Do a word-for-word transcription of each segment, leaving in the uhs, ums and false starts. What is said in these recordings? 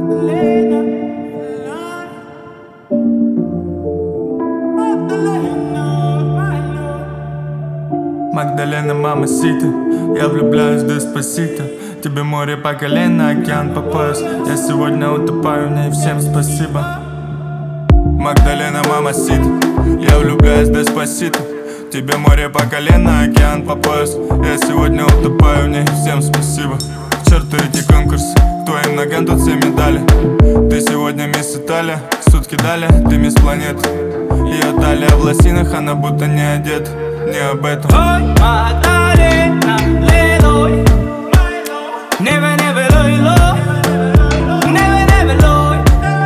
Магдалена, мамасита, я влюбляюсь в Деспасито. Тебе море по колено, океан по пояс. Я сегодня утопаю в ней, всем спасибо. Магдалена, мамасита, я влюбляюсь в Деспасито. Тебе море по колено, океан по пояс. Я сегодня утопаю в ней, всем спасибо. К черту эти конкурсы, к твоим ногам тут все медали. Ты сегодня мисс Италия, сутки дали, ты мисс планеты. Ее талия в лосинах, она будто не одета. Не об этом. Hoy Magdalena le doy, never never doy lo, never never doy.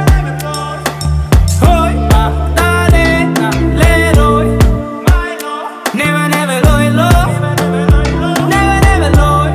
Hoy Magdalena le doy, never never doy lo, never never doy.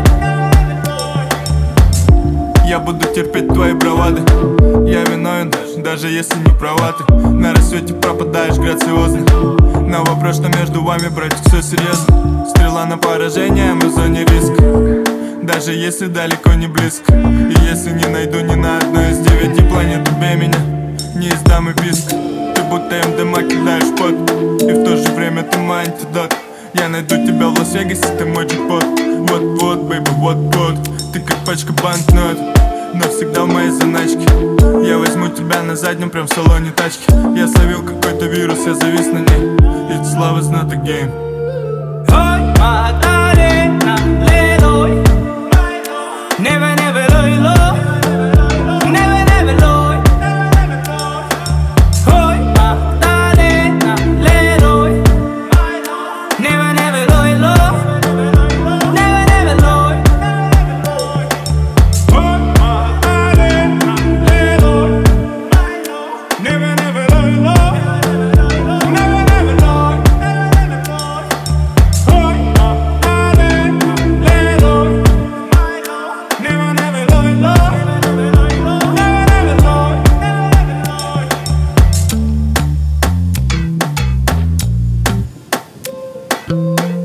Я буду терпеть твои бравады. Я виновен, даже если не права ты. На рассвете пропадаешь грациозно. На вопрос, что между вами, братик, все серьезно. Стрела на поражение, мы в зоне риска. Даже если далеко не близко. И если не найду ни на одной из девяти планет, убей меня, не издам и писк. Ты будто МДМА кидаешь пот, и в то же время ты мой антидот. Я найду тебя в Лас-Вегасе, ты мой джекпот. Вот-вот, бэйби, вот-вот. Ты как пачка банкнот, но всегда в моей заначке. Я возьму тебя на заднем, прям в салоне тачки. Я словил какой-то вирус, я завис на ней. It's love is not a game. Hoy Magdalena le doy, never never doy lo, never never doy. Hoy Magdalena le doy, never never doy lo, never never doy. Hoy Magdalena le doy, never never doy lo. We'll be right back.